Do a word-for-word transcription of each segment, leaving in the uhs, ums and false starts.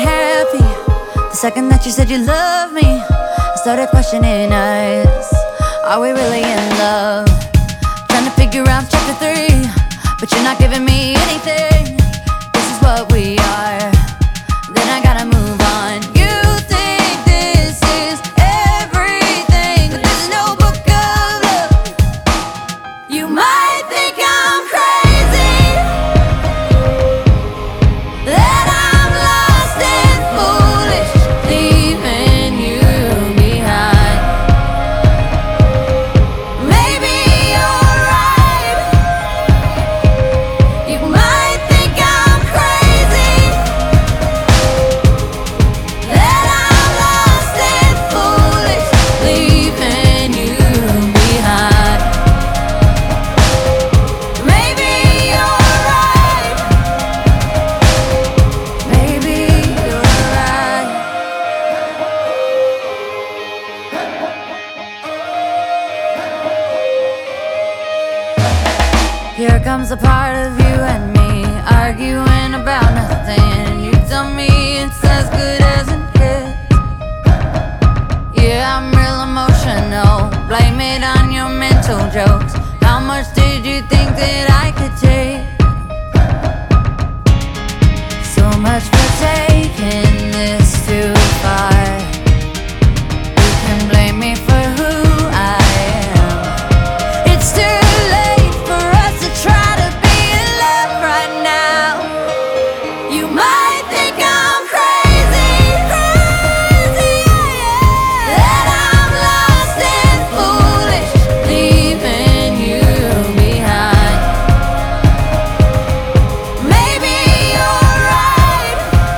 happy. The second that you said you love me, I started questioning us. Are we really in love? Trying to figure out chapter three, but you're not giving me anything. This is what we are, then I gotta move on. You think this is everything, but this is no book of love. You might think I'm crazy, that I'm lost and foolish, leaving you behind. Maybe you're right. You might think I'm crazy, that I'm lost and foolish, leaving you behind. Maybe you're right. Maybe you're right. Here comes a part of you and me arguing about nothing. You tell me it's as good as it gets. Yeah, I'm real emotional. Blame it on your mental jokes. How much did you think that I could take? So much for taking this too far. You can blame me for who I am. It's too late for us to try to be in love right now. You might think I'm crazy, crazy, yeah, that I'm lost and foolish, leaving you behind. Maybe you're right.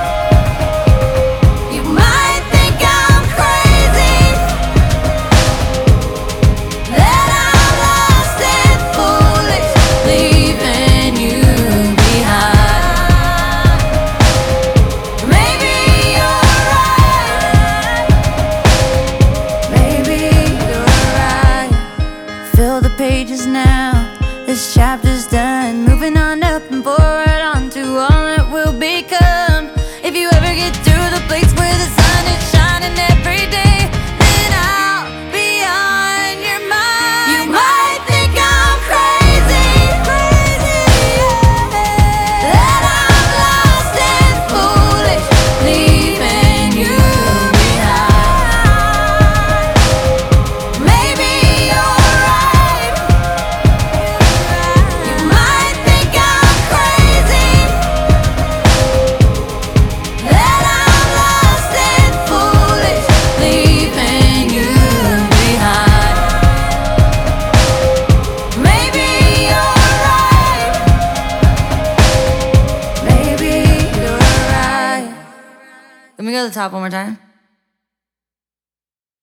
You might think I'm crazy, that I'm lost and foolish, leaving you behind. Maybe you're right. Maybe you're right. Fill the pages now. This chapter's done. Moving on up and forward onto all that will become. If you ever get to the place where the sun is shining every day, then I'll be on your mind. You might think I'm crazy, crazy, yeah, that I'm lost and foolish, leaving you behind. Maybe you're right. You might think I'm crazy, that I'm lost and foolish, leaving you behind. Maybe you're right. Maybe you're right. Let me go to the top one more time.